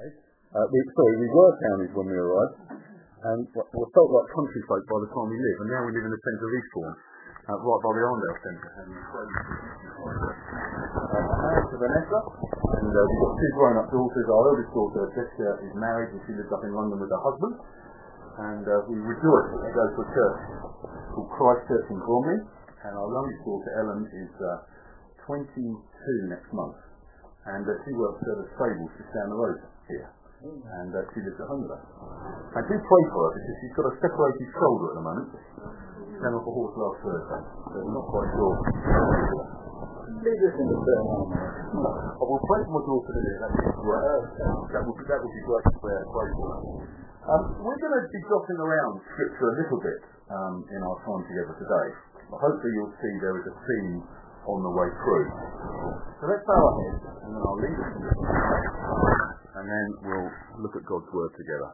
We were townies when we arrived, and we felt like country folk by the time we lived, and now we live in the centre of Eastbourne, right by the Arndale Centre. I'm married to Vanessa, and we've got two grown-up daughters. Our eldest daughter, Jessica, is married, and she lives up in London with her husband, and we rejoice that they go to a church called Christ Church in Bromley, and our youngest daughter, Ellen, is 22 next month, and she works at a stable just down the road here, and she lives at home with us. I do pray for her because she's got a separated shoulder at the moment. She came off a horse last Thursday, so I'm not quite sure. Leave this in the prayer now. I will pray for my daughter today. That would be great to pray for her. We're going to be dropping around scripture a little bit in our time together today. But hopefully you'll see there is a theme on the way through. So let's bow our heads, and then I'll lead us in this, and then we'll look at God's Word together.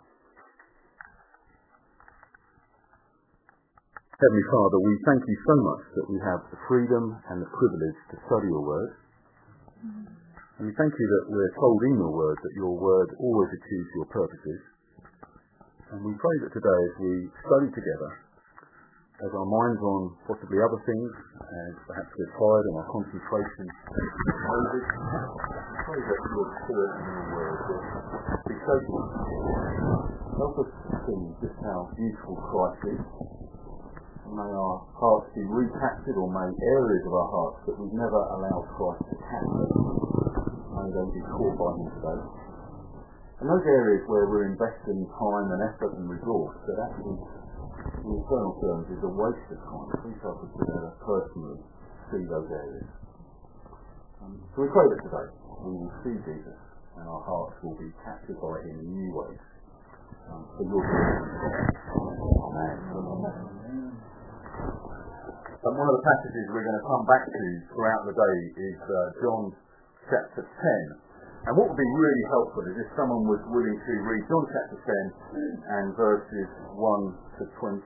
Heavenly Father, we thank you so much that we have the freedom and the privilege to study your Word. And we thank you that we're told in your Word that your Word always achieves your purposes. And we pray that today as we study together, as our minds on possibly other things, and perhaps we're tired and our concentration is Moses, we pray that your Spirit and your Word will be shaping us. Help us to see just how beautiful Christ is. May our hearts be recaptured, or may areas of our hearts that we've never allowed Christ to capture, may they be caught by him today. And those areas where we're investing time and effort and resource, that actually, in eternal terms, is a waste of time. Please help us together personally see those areas. So we pray that today we will see Jesus and our hearts will be captured by him in new ways. For your glory. Amen. One of the passages we're going to come back to throughout the day is John chapter 10. And what would be really helpful is if someone was willing to read John chapter 10 and verses 1 to 18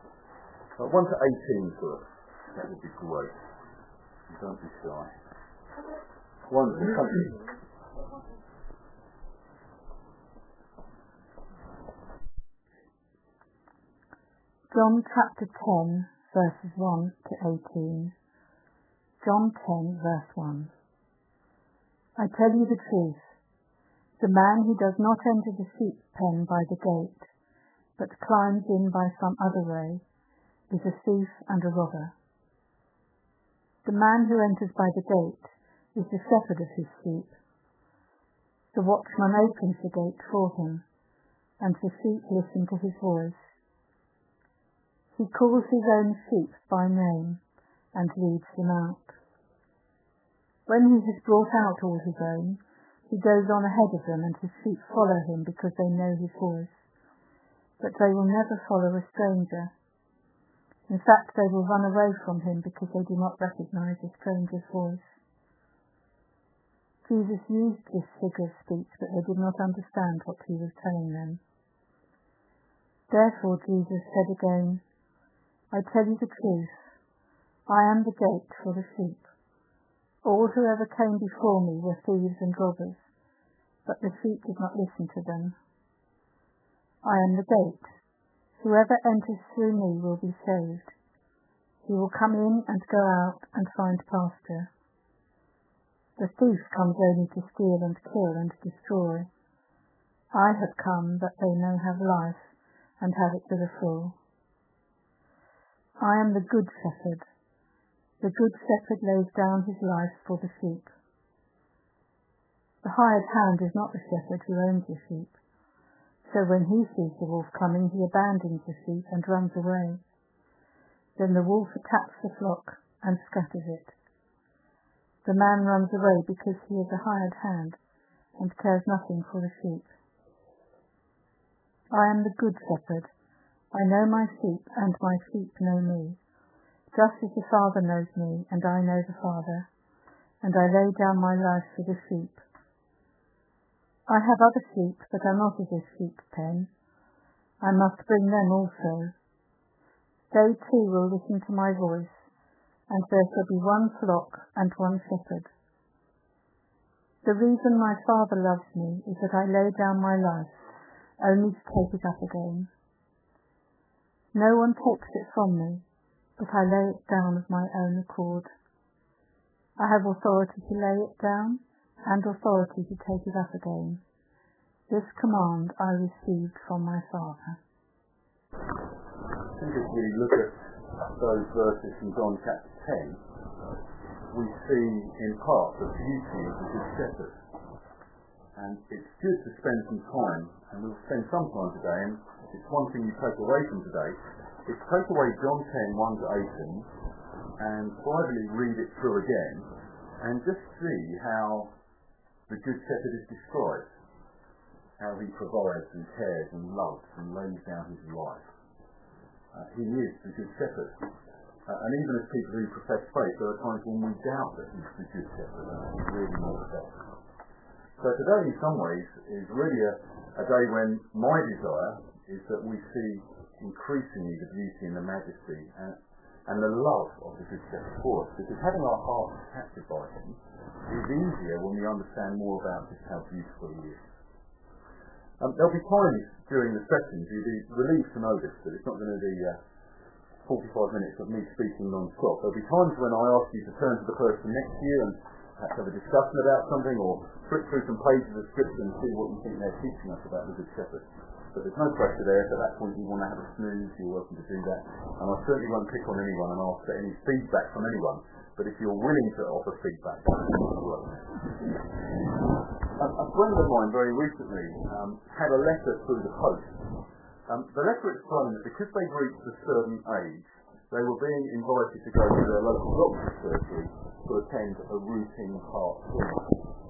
to us. That would be great. Don't be shy. 1 to 20. John chapter 10, verses 1 to 18. John 10, verse 1. I tell you the truth, the man who does not enter the sheep pen by the gate, but climbs in by some other way, is a thief and a robber. The man who enters by the gate is the shepherd of his sheep. The watchman opens the gate for him, and the sheep listen to his voice. He calls his own sheep by name and leads them out. When he has brought out all his own, he goes on ahead of them, and his sheep follow him because they know his voice. But they will never follow a stranger. In fact, they will run away from him because they do not recognize a stranger's voice. Jesus used this figure of speech, but they did not understand what he was telling them. Therefore Jesus said again, I tell you the truth, I am the gate for the sheep. All who ever came before me were thieves and robbers, but the sheep did not listen to them. I am the gate. Whoever enters through me will be saved. He will come in and go out and find pasture. The thief comes only to steal and kill and destroy. I have come that they may have life and have it to the full. I am the good shepherd. The good shepherd lays down his life for the sheep. The hired hand is not the shepherd who owns the sheep. So when he sees the wolf coming, he abandons the sheep and runs away. Then the wolf attacks the flock and scatters it. The man runs away because he is a hired hand and cares nothing for the sheep. I am the good shepherd. I know my sheep, and my sheep know me. Just as the Father knows me, and I know the Father, and I lay down my life for the sheep. I have other sheep that are not of this sheep pen. I must bring them also. They too will listen to my voice, and there shall be one flock and one shepherd. The reason my Father loves me is that I lay down my life, only to take it up again. No one takes it from me, but I lay it down of my own accord. I have authority to lay it down, and authority to take it up again. This command I received from my Father. I think as we look at those verses from John chapter 10, we see in part the beauty of the Good Shepherd. And it's good to spend some time, and we'll spend some time today, and it's one thing you take away from today, is take away John 10, 1 to 18, and privately read it through again, and just see how the Good Shepherd is described, how he provides and cares and loves and lays down his life. He is the Good Shepherd. And even as people who profess faith, there are times when we doubt that he's the Good Shepherd and he's really not the best. So today, in some ways, is really a day when my desire is that we see increasingly the beauty and the majesty and the love of the Good Shepherd for us. Because having our hearts captured by him is easier when we understand more about just how beautiful he is. There'll be times during the sessions you'll be relieved to know this, that it's not going to be 45 minutes of me speaking non-stop. There'll be times when I ask you to turn to the person next to you and perhaps have a discussion about something, or flip through some pages of scripture and see what you think they're teaching us about the Good Shepherd. But there's no pressure there. If at that point you want to have a snooze, you're welcome to do that. And I certainly won't pick on anyone and ask for any feedback from anyone. But if you're willing to offer feedback, that's welcome. A friend of mine very recently had a letter through the post. The letter explained that because they'd reached a certain age, they were being invited to go to their local doctor's surgery to attend a routine heart clinic.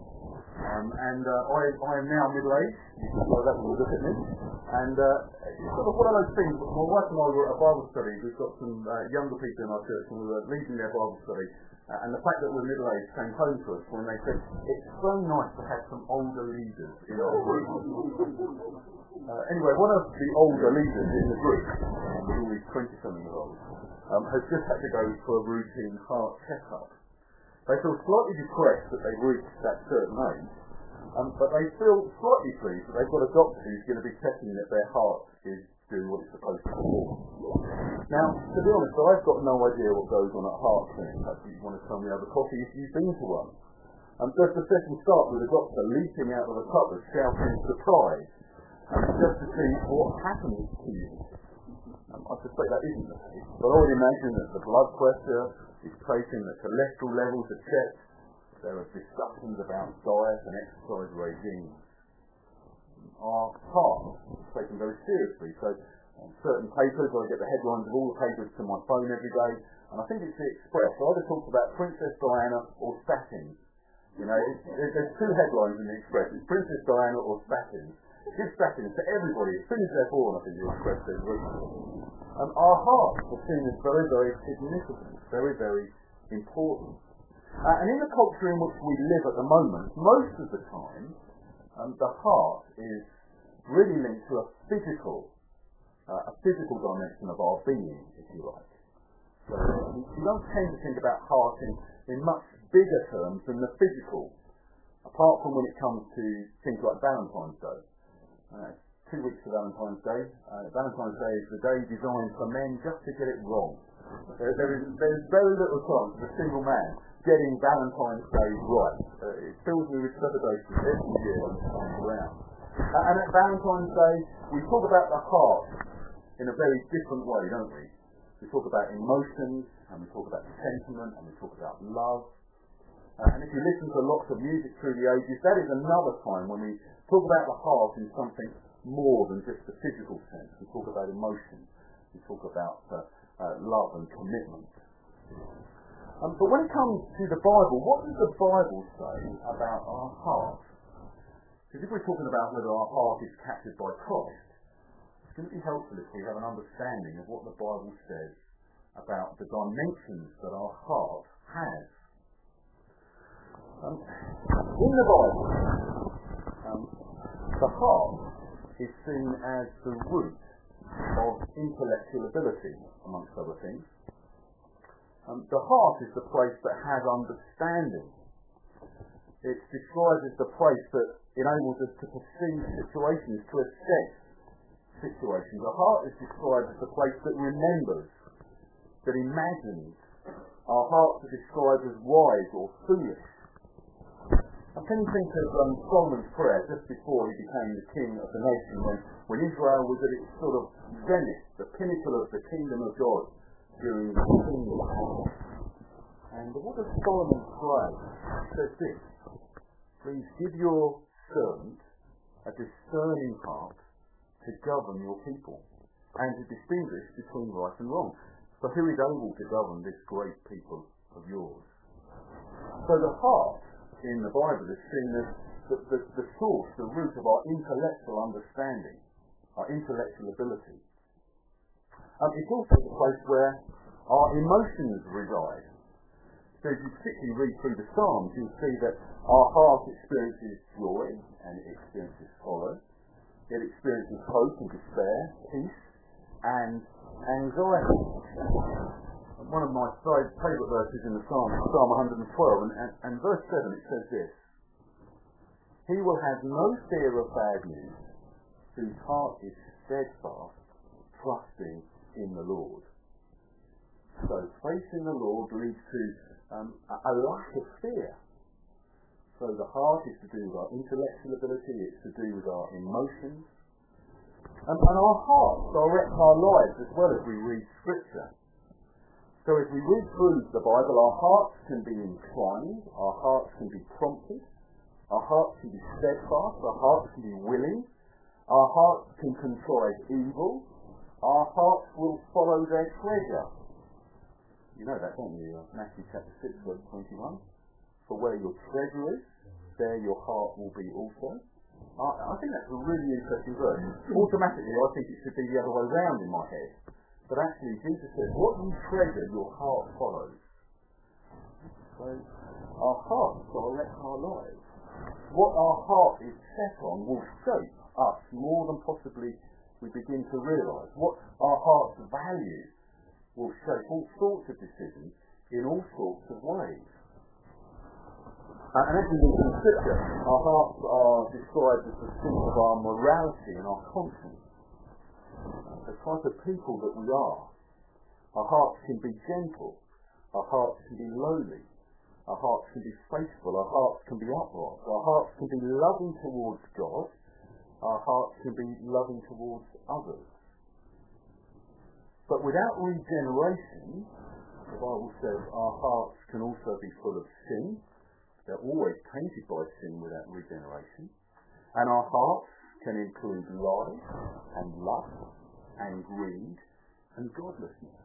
I am now middle-aged, you can follow that when you look at me, and it's sort of one of those things. My wife and I were at a Bible study. We've got some younger people in our church and we were leading their Bible study, and the fact that we're middle-aged came home to us when they said, it's so nice to have some older leaders in our group. Anyway, one of the older leaders in the group, with all these 20-something-year-olds, has just had to go for a routine heart checkup. They feel slightly depressed that they've reached that certain age, but they feel slightly pleased that they've got a doctor who's going to be checking that their heart is doing what it's supposed to do. Now, to be honest, I've got no idea what goes on at a heart clinic. Perhaps you want to tell me over coffee if you've been to one. Does the session start with the doctor leaping out of the cupboard, shouting surprise, just to see what happens to you? I suspect that isn't the case, but I would imagine that the blood pressure is taken, the cholesterol levels are checked, there are discussions about diet and exercise regimes. Our heart is taken very seriously, so on certain papers, I get the headlines of all the papers to my phone every day, and I think it's the Express. I either talk about Princess Diana or statins. You know, there's two headlines in the Express. It's Princess Diana or statins. Give statins to everybody. As soon as they're born, I think the Express says our hearts are seen as very, very significant, very, very important. And in the culture in which we live at the moment, most of the time, the heart is really linked to a physical dimension of our being, if you like. So we don't tend to think about heart in much bigger terms than the physical, apart from when it comes to things like Valentine's Day. 2 weeks to Valentine's Day. Valentine's Day is the day designed for men just to get it wrong. There's very little chance of a single man getting Valentine's Day right. It fills me with trepidation every year when it comes around. And at Valentine's Day, we talk about the heart in a very different way, don't we? We talk about emotions, and we talk about sentiment, and we talk about love. And if you listen to lots of music through the ages, that is another time when we talk about the heart in something more than just the physical sense. We talk about emotion. We talk about love and commitment. But when it comes to the Bible, what does the Bible say about our heart? Because if we're talking about whether our heart is captured by Christ, it's going to be helpful if we have an understanding of what the Bible says about the dimensions that our heart has. In the Bible, the heart is seen as the root of intellectual ability, amongst other things. The heart is the place that has understanding. It's described as the place that enables us to perceive situations, to assess situations. A heart is described as the place that remembers, that imagines. Our hearts are described as wise or foolish. And can you think of Solomon's prayer just before he became the king of the nation, when Israel was at its sort of zenith, the pinnacle of the kingdom of God during the kingdom. And what does Solomon pray? It says this: please give your servant a discerning heart to govern your people and to distinguish between right and wrong. So who is able to govern this great people of yours? So the heart in the Bible is seen as the source, the root of our intellectual understanding, our intellectual ability. It's also the place where our emotions reside. So if you particularly read through the Psalms, you'll see that our heart experiences joy and it experiences sorrow. It experiences hope and despair, peace and anxiety. One of my favourite verses in the Psalm is Psalm 112, and verse 7, it says this: he will have no fear of bad news, whose heart is steadfast, trusting in the Lord. So faith in the Lord leads to a lack of fear. So the heart is to do with our intellectual ability, it's to do with our emotions. And our hearts direct our lives as well as we read Scripture. So as we read through the Bible, our hearts can be inclined, our hearts can be prompted, our hearts can be steadfast, our hearts can be willing, our hearts can contrive evil, our hearts will follow their treasure. You know that, don't you? Matthew chapter 6, verse 21. For where your treasure is, there your heart will be also. I think that's a really interesting verse. Automatically, I think it should be the other way round in my head. But actually, Jesus says, what you treasure, your heart follows. So, our hearts direct our lives. What our heart is set on will shape us more than possibly we begin to realise. What our hearts value will shape all sorts of decisions in all sorts of ways. And as we look in Scripture, our hearts are described as the seat of our morality and our conscience. The type of people that we are. Our hearts can be gentle, our hearts can be lowly, our hearts can be faithful, our hearts can be upright, our hearts can be loving towards God, our hearts can be loving towards others. But without regeneration, the Bible says our hearts can also be full of sin. They're always tainted by sin without regeneration. And our hearts can include lies and lust and greed and godlessness.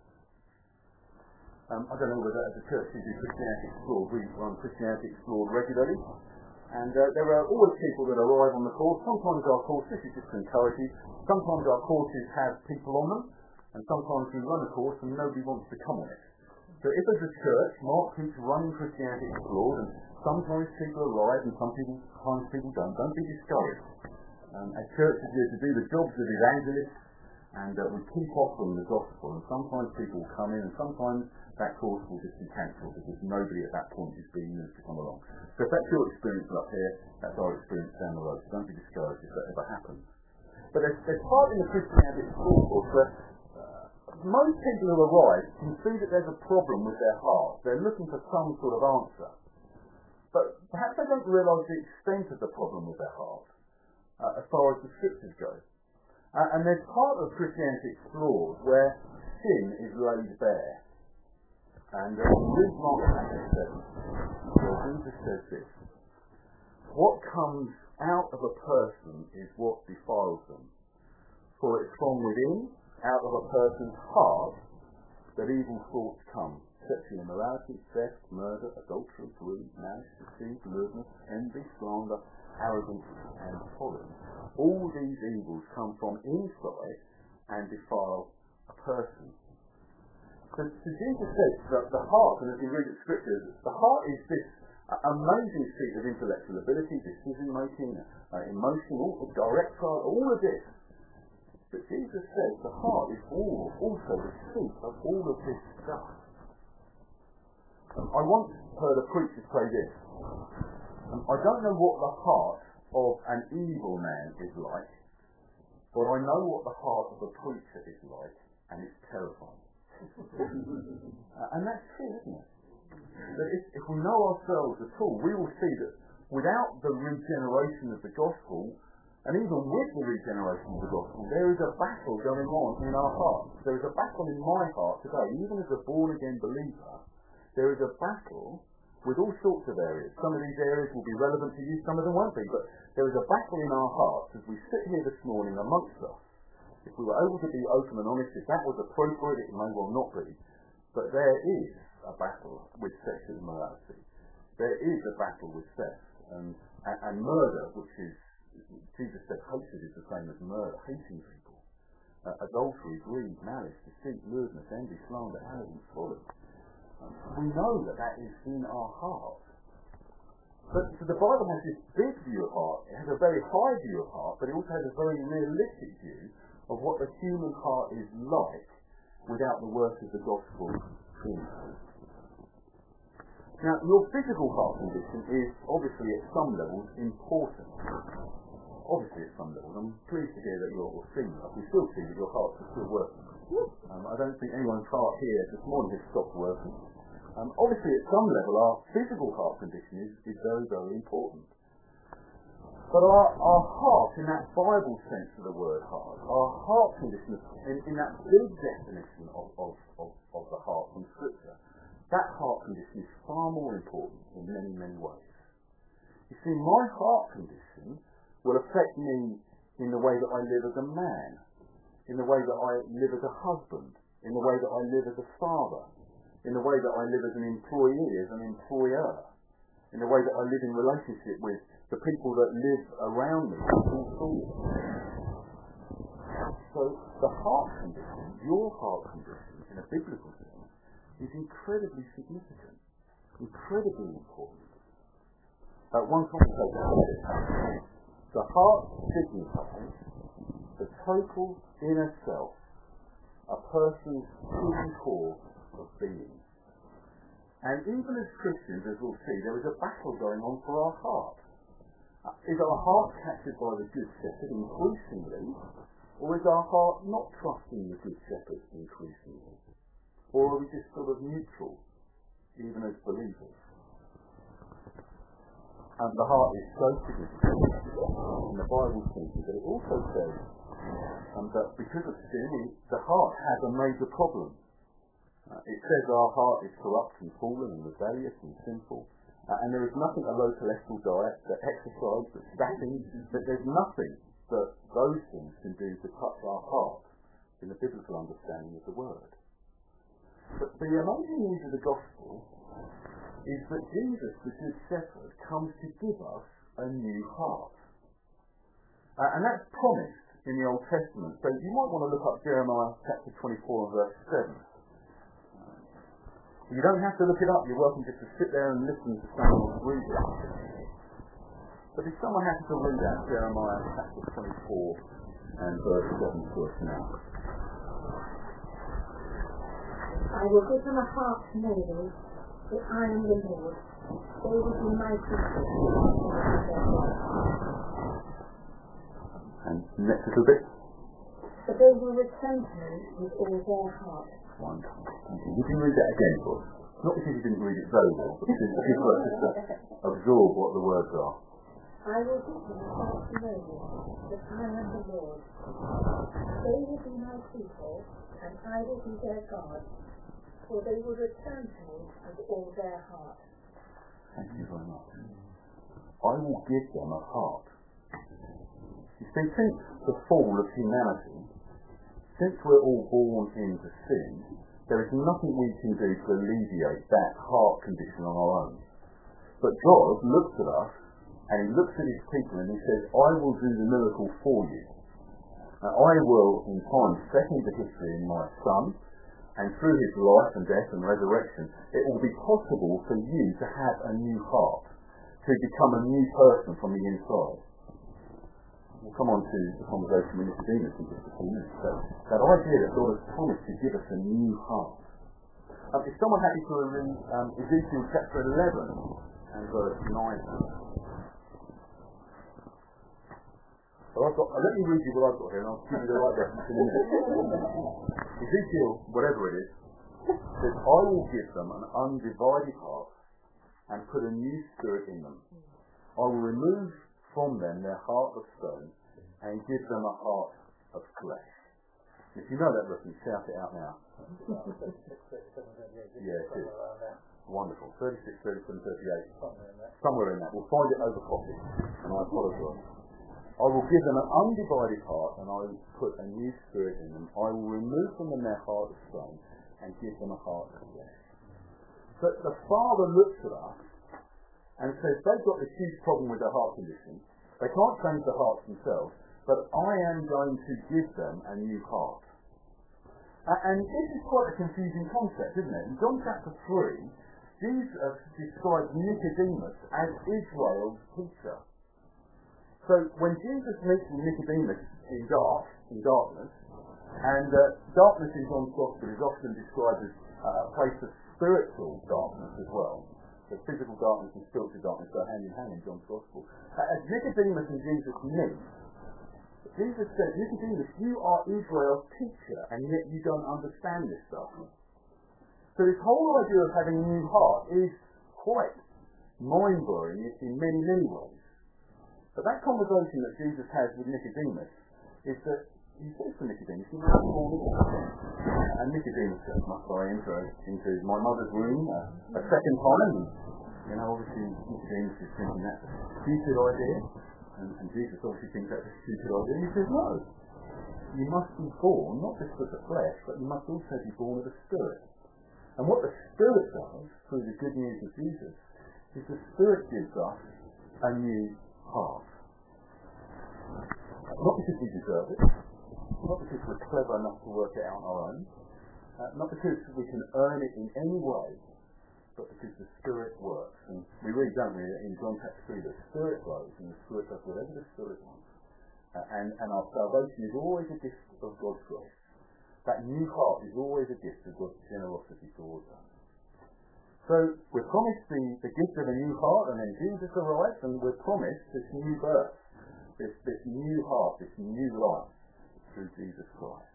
I don't know whether as a church we do Christianity Explored. We run Christianity Explored regularly. And there are always people that arrive on the course. Sometimes our courses, this is just to encourage you, sometimes our courses have people on them. And sometimes we run a course and nobody wants to come on it. So if as a church, Mark keeps running Christianity Explored, and sometimes people arrive and sometimes people don't be discouraged. As churches are to do the jobs of evangelists, and we keep offering the gospel, and sometimes people will come in, and sometimes that course will just be cancelled because nobody at that point is being moved to come along. So if that's your experience up here, that's our experience down the road. So don't be discouraged if that ever happens. But there's part in the Christianity Explored course where most people who arrive can see that there's a problem with their heart. They're looking for some sort of answer. But perhaps they don't realise the extent of the problem with their heart as far as the Scriptures go. And there's part of Christianity Explored where sin is laid bare. And read Mark chapter 7, where Jesus says this: what comes out of a person is what defiles them. For it's from within, out of a person's heart, that evil thoughts come. Sexual immorality, theft, murder, adultery, greed, malice, deceit, lewdness, envy, slander, arrogance, and folly. All these evils come from inside and defile a person. So Jesus says that the heart, and as you read the Scriptures, the heart is this amazing seat of intellectual ability, decision making, emotional, direct all of this. But Jesus says the heart is also the seat of all of this stuff. I once heard a preacher say this: I don't know what the heart of an evil man is like, but I know what the heart of a preacher is like, and it's terrifying. And that's true, isn't it? That if we know ourselves at all, we will see that without the regeneration of the gospel, and even with the regeneration of the gospel, there is a battle going on in our hearts. There is a battle in my heart today, even as a born-again believer. There is a battle with all sorts of areas. Some of these areas will be relevant to you, some of them won't be, but there is a battle in our hearts as we sit here this morning amongst us. If we were able to be open and honest, if that was appropriate, it may well not be, but there is a battle with sexual immorality. There is a battle with theft and murder, which is, Jesus said hatred is the same as murder, hating people. Adultery, greed, malice, deceit, lewdness, envy, slander, arrogance, folly. We know that is in our heart. But so the Bible has this big view of heart. It has a very high view of heart, but it also has a very realistic view of what the human heart is like without the work of the gospel in it. Now, your physical heart condition is obviously at some levels important. Obviously at some levels. I'm pleased to hear that you're seeing that. We still see that your hearts are still working. I don't think anyone's heart here this morning has stopped working. Obviously at some level our physical heart condition is very, very important. But our heart, in that Bible sense of the word heart, our heart condition, in that big definition of the heart from Scripture, that heart condition is far more important in many, many ways. You see, my heart condition will affect me in the way that I live as a man, in the way that I live as a husband, in the way that I live as a father, in the way that I live as an employee, as an employer, in the way that I live in relationship with the people that live around me. So the heart condition, your heart condition, in a biblical sense, is incredibly significant, incredibly important. One commentator said, the heart signifies the total inner self, a person's true core of being. And even as Christians, as we'll see, there is a battle going on for our heart. Is our heart captured by the Good Shepherd increasingly, or is our heart not trusting the Good Shepherd increasingly? Or are we just sort of neutral, even as believers? And the heart is so significant in the Bible teaches that it also says that because of sin, the heart has a major problem. It says our heart is corrupt and fallen and rebellious and sinful, and there is nothing a low cholesterol diet, that exercise, that statins, that there's nothing that those things can do to touch our heart in the biblical understanding of the word. But the amazing news of the gospel is that Jesus, the Good Shepherd, comes to give us a new heart. And that's promised in the Old Testament. So you might want to look up Jeremiah chapter 24 and verse 7. You don't have to look it up. You're welcome just to sit there and listen to someone read it. But if someone happens to read out Jeremiah chapter 24 and verse 7 to us now. I will give them a heart to know me, that I am the Lord. They will be my people. And next little bit. But they will return to me with all their heart. Wonderful. You can read that again for us. Not because you didn't read it very well, but because people are just to absorb what the words are. I will give them a heart to know me, that I am the Lord. They will be my people, and I will be their God. For they will return to me with all their heart. Thank you very much. I will give them a heart. You see, since the fall of humanity, since we're all born into sin, there is nothing we can do to alleviate that heart condition on our own. But God looks at us, and He looks at His people, and He says, I will do the miracle for you. Now, I will, in time, set into history in my Son, and through His life and death and resurrection, it will be possible for you to have a new heart, to become a new person from the inside. We'll come on to the conversation with Nicodemus in just a few minutes. So that idea that God has promised to give us a new heart. Is someone happy to read Ezekiel chapter 11 and verse 9. So let me read you what I've got here, and I'll give you the right reference in a minute. Ezekiel, whatever it is, says, I will give them an undivided heart and put a new spirit in them. I will remove from them their heart of stone and give them a heart of flesh. If you know that reference, shout it out now. Yeah, it is. Wonderful. 36, 37, 38. Somewhere in that. We'll find it over coffee, and I apologise. I will give them an undivided heart, and I will put a new spirit in them. I will remove from them their heart of stone and give them a heart of flesh. But the Father looks at us and says they've got this huge problem with their heart condition. They can't change their hearts themselves, but I am going to give them a new heart. And this is quite a confusing concept, isn't it? In John chapter 3, Jesus describes Nicodemus as Israel's teacher. So when Jesus meets Nicodemus in darkness, and darkness in John's Gospel is often described as a place of spiritual darkness as well. So physical darkness and spiritual darkness go hand in hand in John's Gospel. As Nicodemus and Jesus meet, Jesus says, Nicodemus, you are Israel's teacher, and yet you don't understand this stuff. So this whole idea of having a new heart is quite mind-blowing in many, many ways. But that conversation that Jesus has with Nicodemus is that he says to Nicodemus, you must be born again. And Nicodemus says, must I enter into my mother's womb a second time? And, obviously Nicodemus is thinking that's a stupid idea. And Jesus obviously thinks that's a stupid idea. And he says, no. You must be born, not just of the flesh, but you must also be born of the Spirit. And what the Spirit does, through the good news of Jesus, is the Spirit gives us a new heart. Not because we deserve it, not because we're clever enough to work it out on our own, not because we can earn it in any way, but because the Spirit works. And we read, don't we, in John chapter 3, the Spirit flows and the Spirit does whatever the Spirit wants. And our salvation is always a gift of God's grace. That new heart is always a gift of God's generosity towards us. So we're promised the gift of a new heart, and then Jesus arrives, and we're promised this new birth, this new heart, this new life through Jesus Christ.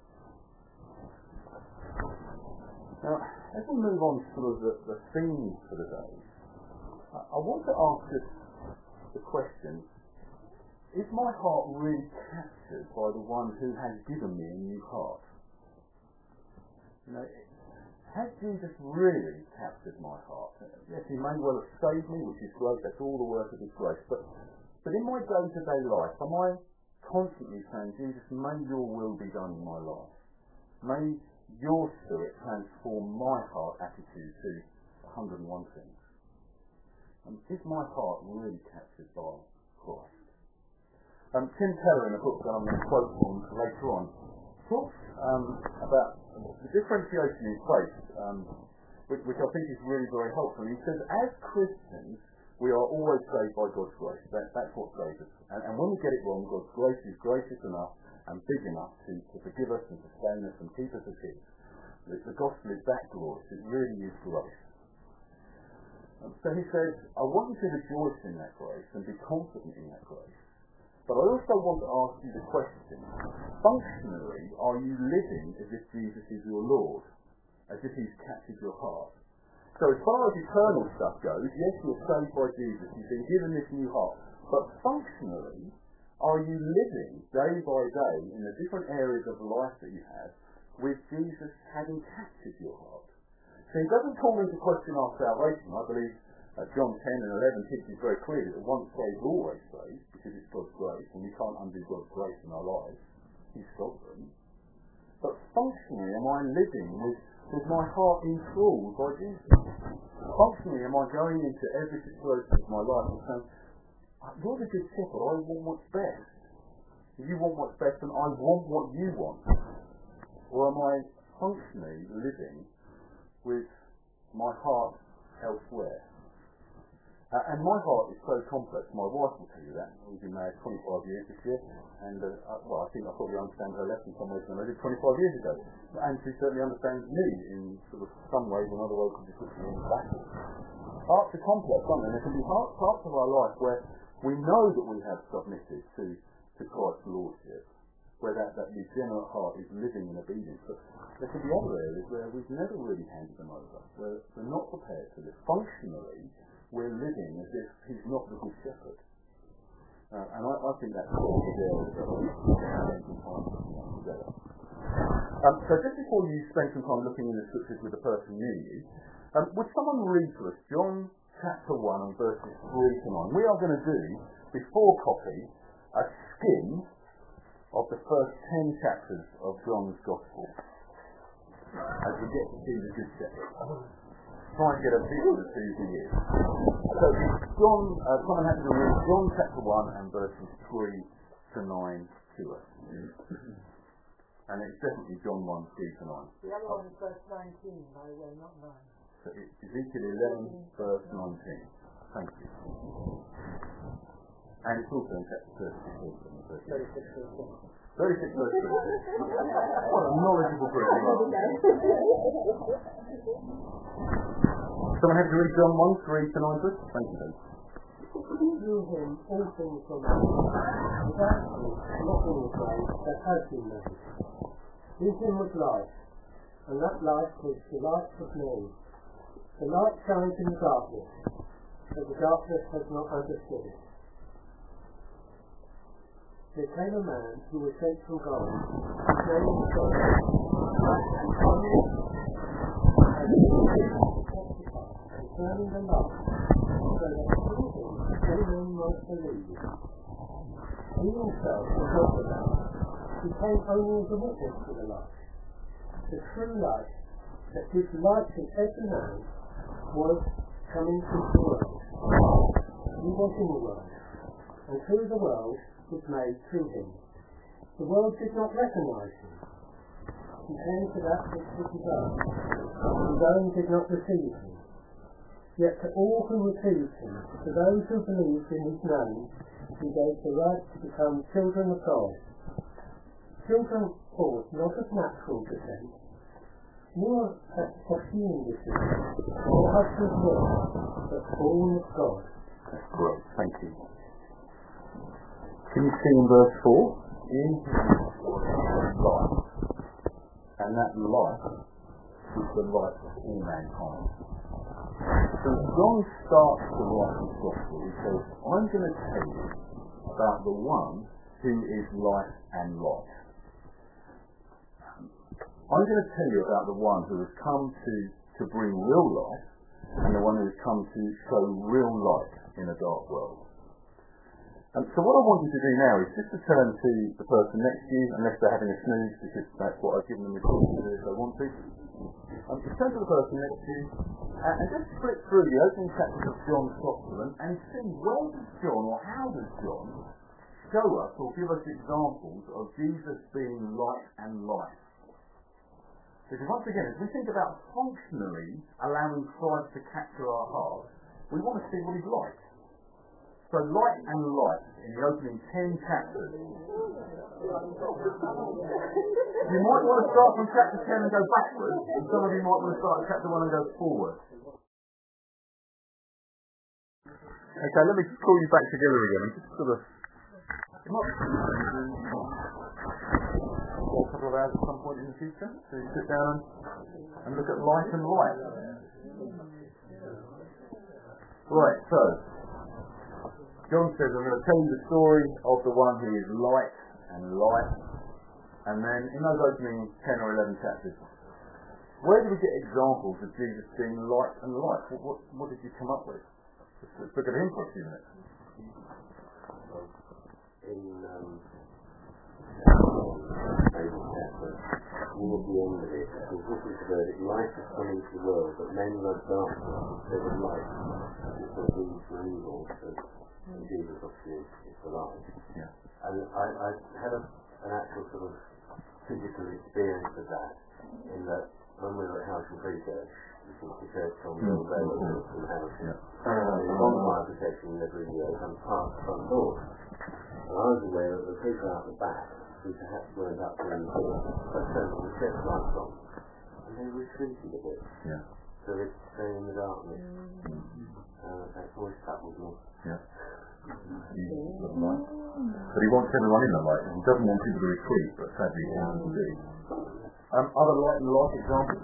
Now, as we move on to sort of the theme for the day, I want to ask us the question, is my heart really captured by the one who has given me a new heart? Has Jesus really captured my heart? Yes, he may well have saved me, which is great, that's all the work of his grace, but in my day-to-day life, am I constantly saying, Jesus, may your will be done in my life? May your Spirit transform my heart attitude to 101 things? And is my heart really captured by Christ? Tim Keller, in a book that I'm going to quote from later on, talks about the differentiation in faith, which I think is really very helpful. He says, as Christians, we are always saved by God's grace. That's what saves us. And when we get it wrong, God's grace is gracious enough and big enough to forgive us and sustain us and keep us as his. The gospel is that glorious. It really is grace. So he says, I want you to rejoice in that grace and be confident in that grace. But I also want to ask you the question, functionally, are you living as if Jesus is your Lord? As if he's captured your heart? So as far as eternal stuff goes, yes, you're saved by Jesus, you've been given this new heart. But functionally, are you living day by day in the different areas of life that you have with Jesus having captured your heart? So he doesn't call into question our salvation. I believe John 10 and 11 teaches very clearly that once saved, always saved, because it's God's grace, and we can't undo God's grace in our lives. He's sovereign. But functionally, am I living with my heart enthralled by Jesus? Functionally, am I going into every situation of my life and saying, you're the good shepherd, I want what's best. You want what's best and I want what you want. Or am I functionally living with my heart elsewhere? And my heart is so complex. My wife will tell you that. We've been married 25 years this year, and I think I probably understand her less in some ways than I did 25 years ago. And she certainly understands me in sort of some ways, in other ways, she's just looking in backwards. Hearts are complex, aren't they? There can be parts of our life where we know that we have submitted to Christ's lordship, where that regenerate heart is living in obedience. But there can be other areas where we've never really handed them over, where we're not prepared to live. Functionally, we're living as if he's not the good shepherd. And I think that's sort of the area that we spend some time together. So just before you spend some time looking in the scriptures with the person near you, would someone read to us John chapter 1 and verses 3 to 9? We are going to do, before copy, a skim of the first 10 chapters of John's Gospel as we get to see the good shepherd. Try and get a vision of who he is. So John, someone had to read John chapter 1 and verses 3 to 9 to us. And it's definitely John 1, 3 to 9. The other one is verse 19, by the way, not 9. So it's Ezekiel 11, verse 19. Thank you. And it's also in chapter 36. 36 verse 3. What a knowledgeable group you are. Someone have to read John 1, 3 to 9 verse? Thank you. Through him all things were made. Without him nothing was made that has been made. In him was life, and that life was the light of men. The light shines in the darkness, but the darkness has not understood it. There came a man who was sent from God, his name was John, and from him and he was testify concerning the light, so that through him all men might believe. He himself was not the light. He came only as a witness to the light. The true light that gives light to every man was coming into the world. He was in the world, and through the world was made through him. The world did not recognize him. He came to that which was his own, and his own did not receive him. Yet to all who received him, to those who believed in his name, he gave the right to become children of God. Children born not of natural descent, nor of human descent, or husband's will, but born of God. That's great, thank you. Can you see in verse 4? In him was life, and that life is the light of all mankind. So John starts to write his gospel. He says, I'm going to tell you about the one who is life and light. I'm going to tell you about the one who has come to bring real life, and the one who has come to show real light in a dark world. So what I want you to do now is just to turn to the person next to you, unless they're having a snooze, because that's what I've given them the choice to do if they want to. Just turn to the person next to you, and just flip through the opening chapters of John's Gospel and see where does John, or how does John, show us or give us examples of Jesus being light and life. Because once again, as we think about functionally allowing Christ to capture our hearts, we want to see what he's like. So light and light in the opening 10 chapters. You might want to start from chapter 10 and go backwards, and some of you might want to start at chapter 1 and go forward. Okay, let me just call you back together again and just sort of... It might be a couple of hours at some point in the future to sit down and look at light and light. Right, so John says, I'm going to tell you the story of the one who is light and life. And then in those opening 10 or 11 chapters, where do we get examples of Jesus being light and life? What did you come up with? Let's look at him for a few minutes. In chapter, near the end of it, this is the verdict, light has come into the world, but men love darkness instead of light, because these were evil. And Jesus obviously is the light. Yeah. And I had an actual sort of physical experience of that, in that when we were at House and Preachurch, the church on the old railway from Hamilton. On fire protection every year comes past the front door. And I was aware that the people out the back, who perhaps weren't up to the door, but turned the church lights on. And they retreated a bit. Yeah. So they stay in the darkness. That's always stuck with me. Yeah. But he wants everyone in the light. He doesn't want people to retreat, but sadly he wants to do. Other light and life examples?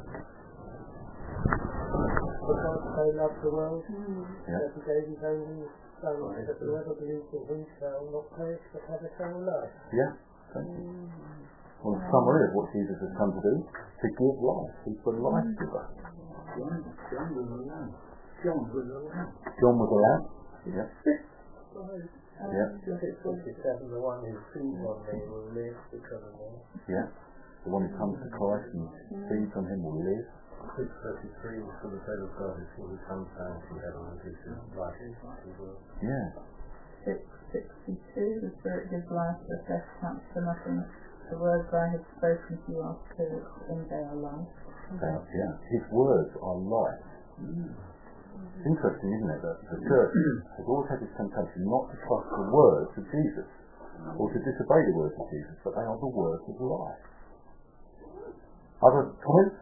Because they love the world, Yeah. that he gave his only Son, that whoever believes in him shall not perish but have eternal life. Yeah. Thank you. Well, a summary of what Jesus has come to do, to give life. He's the life giver. John was a lamb. John was a lamb. John was a lamb. Yeah. Yeah. 6:27, the one who feeds on me will live because of me. Yeah. The one who comes to Christ and feeds on him will live. 6:33, for the bread of God is he who comes down from heaven and gives his life to the world. Yeah. 6:62, the Spirit gives life, the flesh counts for nothing. The words I have spoken to you are spirit, and they are life. Yeah. His words are life. It's interesting, isn't it, that the church has always had this temptation not to trust the words of Jesus, or to disobey the words of Jesus, but they are the words of life. Other comments?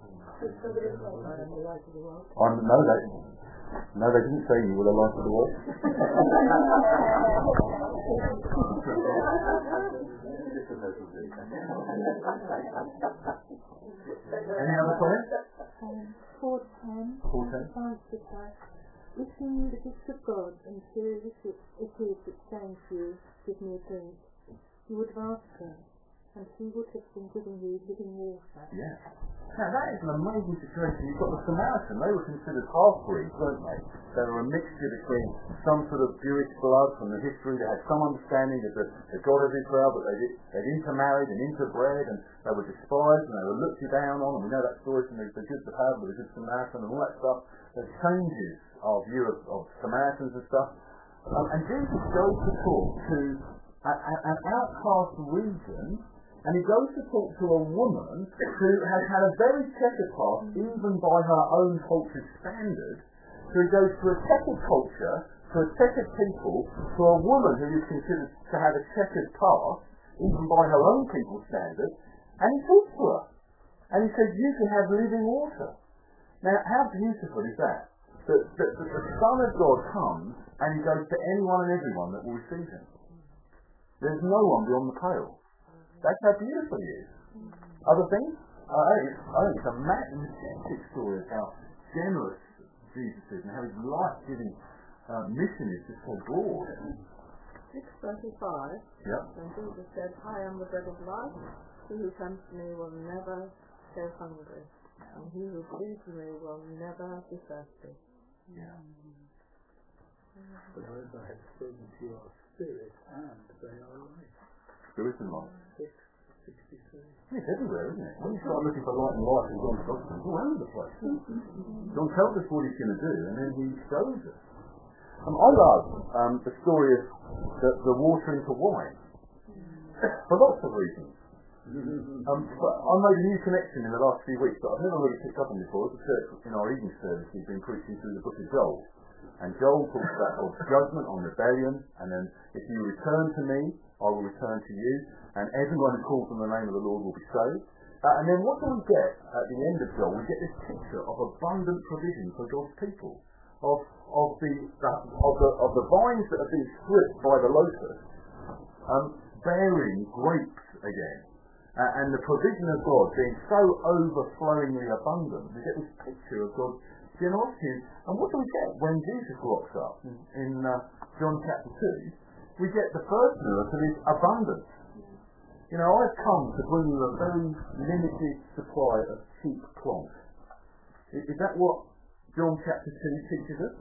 No, they didn't say you were the light of the world. Any other comments? 4:10. 4:10. Listen the gifts of God and hear it is that saying to you, give me a drink. You would have asked him, and he would have been giving you living water. Yeah. Now that is an amazing situation. You've got the Samaritan. They were considered half-breeds, weren't they? They were a mixture between some sort of Jewish blood from the history. They had some understanding of the God of Israel, but they'd intermarried and interbred, and they were despised and they were looked down on. And we know that story from the Good, the Parable of the Good Samaritan and all that stuff. That changes our view of Samaritans and stuff. And Jesus goes to talk to an outcast region. And he goes to talk to a woman who has had a very checkered past, even by her own culture's standard. So he goes to a checkered culture, to a checkered people, to a woman who is considered to have a checkered past, even by her own people's standard, and he talks to her. And he says, you can have living water. Now, how beautiful is that? That the Son of God comes, and he goes to anyone and everyone that will receive him. There's no one beyond the pale. That's how beautiful he is. Other things? I think it's a majestic story of how generous Jesus is and how his life-giving mission is just so broad. 6:35. Yep. And Jesus said, I am the bread of life. He who comes to me will never go hungry, and he who believes in me will never be thirsty. Yeah. The words I have spoken to you are spirit, and they are life. Spirit and life. 6:63. It's everywhere, isn't it? When you start looking for light and life in John's Gospel, it's all over the place. John tells us what he's going to do, and then he shows us. I love the story of the water into wine, for lots of reasons. But I made a new connection in the last few weeks that I've never really picked up on before. As a church in our evening service, we've been preaching through the book of Joel. And Joel talks about God's judgment on rebellion, and then if you return to me, I will return to you, and everyone who calls on the name of the Lord will be saved. And then what do we get at the end of Joel? We get this picture of abundant provision for God's people, of the vines that have been stripped by the locust, bearing grapes again, and the provision of God being so overflowingly abundant. We get this picture of God's generosity. And what do we get when Jesus rocks up in John chapter 2? We get the first miracle is abundance. You know, I've come to bring you a very limited supply of cheap cloth. Is that what John chapter 2 teaches us?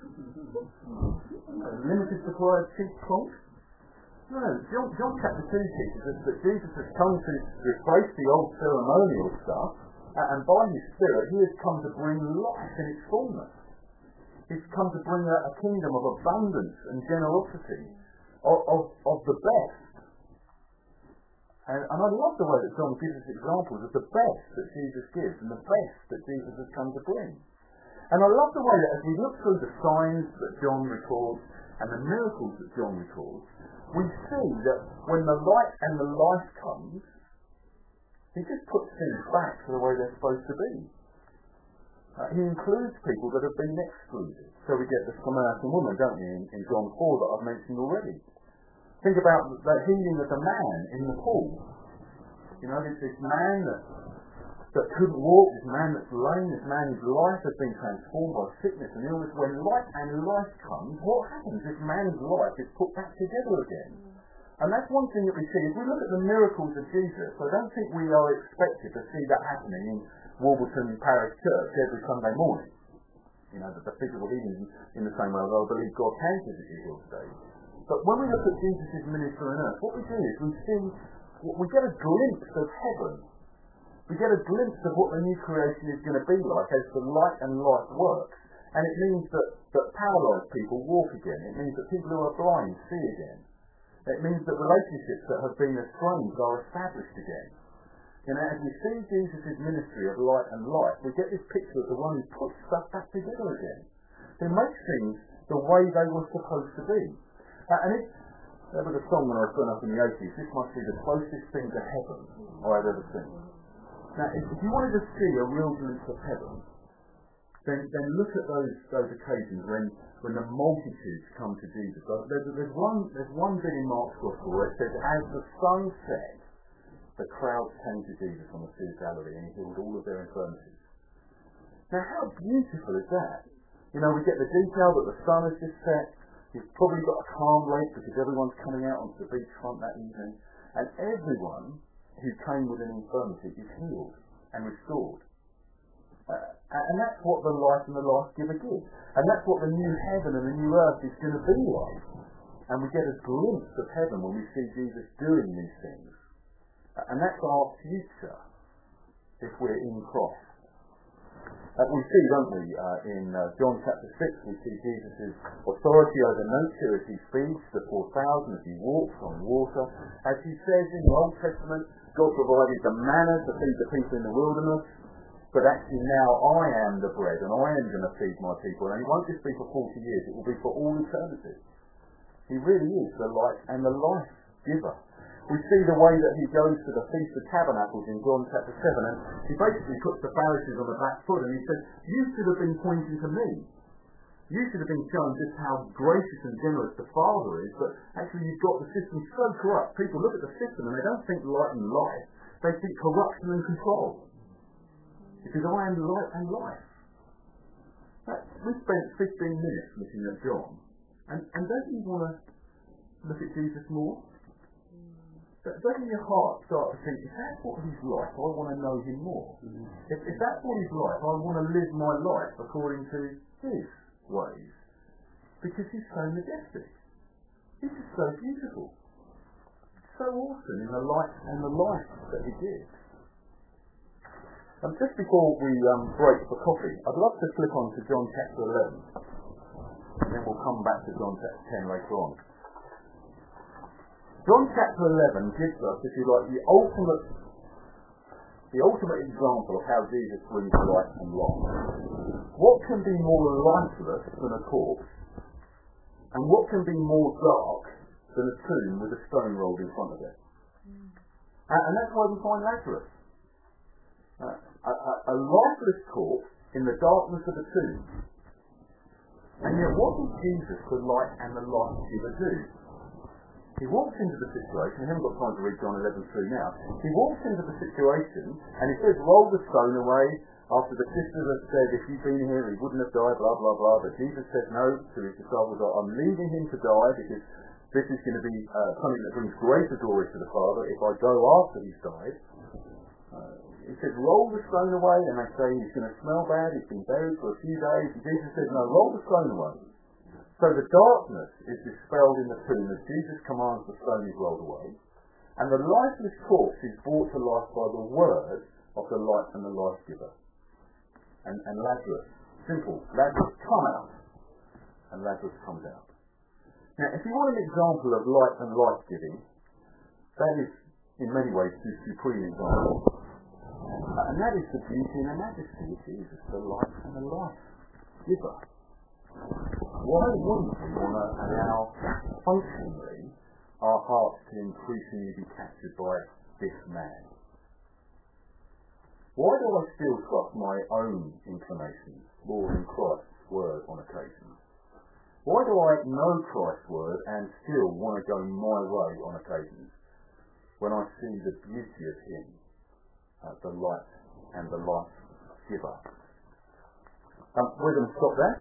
A limited supply of cheap cloth? No, John chapter 2 teaches us that Jesus has come to replace the old ceremonial stuff, and by his Spirit he has come to bring life in its fullness. He's come to bring a kingdom of abundance and generosity, of the best. And I love the way that John gives us examples of the best that Jesus gives and the best that Jesus has come to bring. And I love the way that as we look through the signs that John records and the miracles that John records, we see that when the light and the life comes, he just puts things back to the way they're supposed to be. He includes people that have been excluded. So we get the Samaritan woman, don't we, in John 4 that I've mentioned already. Think about the healing of the man in the pool. You know, this man that couldn't walk, this man that's lame, this man's life has been transformed by sickness and illness. When light and life comes, what happens? This man's life is put back together again. And that's one thing that we see. If we look at the miracles of Jesus, I don't think we are expected to see that happening in Warburton Parish Church every Sunday morning. You know, the physical healing in the same way, although I believe God can physically heal today. But when we look at Jesus' ministry on earth, what we do is we get a glimpse of heaven. We get a glimpse of what the new creation is going to be like as the light and life works. And it means that paralysed people walk again. It means that people who are blind see again. It means that relationships that have been estranged are established again. You know, as we see Jesus' ministry of light and life, we get this picture of the one who puts stuff back together again. He makes things the way they were supposed to be. There was a song when I was growing up in the 80s, this must be the closest thing to heaven I've ever seen. Now, if you wanted to see a real glimpse of heaven, then look at those occasions when the multitudes come to Jesus. There's one bit in Mark's Gospel where it says, as the sun set, the crowds came to Jesus on the Sea of Galilee and he healed all of their infirmities. Now, how beautiful is that? You know, we get the detail that the sun has just set. You've probably got a calm lake because everyone's coming out onto the beachfront that evening, and everyone who came with an infirmity is healed and restored. And that's what the life and the life giver gives. And that's what the new heaven and the new earth is going to be like. And we get a glimpse of heaven when we see Jesus doing these things. And that's our future if we're in Christ. We see, don't we, in John chapter 6, we see Jesus' authority over nature as he feeds the 4,000, as he walks on water. As he says in the Old Testament, God provided the manna to feed the people in the wilderness, but actually now I am the bread and I am going to feed my people. And it won't just be for 40 years, it will be for all eternity. He really is the light and the life giver. We see the way that he goes to the Feast of Tabernacles in John chapter 7, and he basically puts the Pharisees on the back foot and he says, you should have been pointing to me. You should have been showing just how gracious and generous the Father is, but actually you've got the system so corrupt. People look at the system and they don't think light and life. They think corruption and control. Because I am light and life. We spent 15 minutes looking at John, and don't you want to look at Jesus more? Doesn't your heart start to think, if that's what he's like, I want to know him more. If that's what he's like, I want to live my life according to his ways. Because he's so majestic. He's just so beautiful. So awesome in the light and the life that he gives. Just before we break for coffee, I'd love to flip on to John chapter 11. And then we'll come back to John chapter 10 later on. John chapter 11 gives us, if you like, the ultimate example of how Jesus brings light and life. What can be more lifeless than a corpse? And what can be more dark than a tomb with a stone rolled in front of it? And that's why we find Lazarus. A lifeless corpse in the darkness of a tomb. And yet what did Jesus, the light and the life giver, do? He walks into the situation, I haven't got time to read John 11 through now, he walks into the situation and he says, roll the stone away, after the sisters have said, if you'd been here he wouldn't have died, blah blah blah, but Jesus said no to his disciples, I'm leaving him to die because this is going to be something that brings greater glory to the Father if I go after he's died. He says, roll the stone away, and they say he's going to smell bad, he's been buried for a few days, and Jesus says, no, roll the stone away. So the darkness is dispelled in the tomb as Jesus commands the stone is rolled away, and the lifeless corpse is brought to life by the word of the light and the life giver. And Lazarus, simple, Lazarus come out, and Lazarus comes out. Now, if you want an example of light and life giving, that is in many ways, the supreme example. And that is the beauty and the majesty of Jesus, the life and the life giver. Why wouldn't we want to allow, functionally, our hearts to increasingly be captured by this man? Why do I still trust my own inclinations more than Christ's word on occasion? Why do I know Christ's word and still want to go my way on occasions when I see the beauty of him, the light and the life giver? We're going to stop there.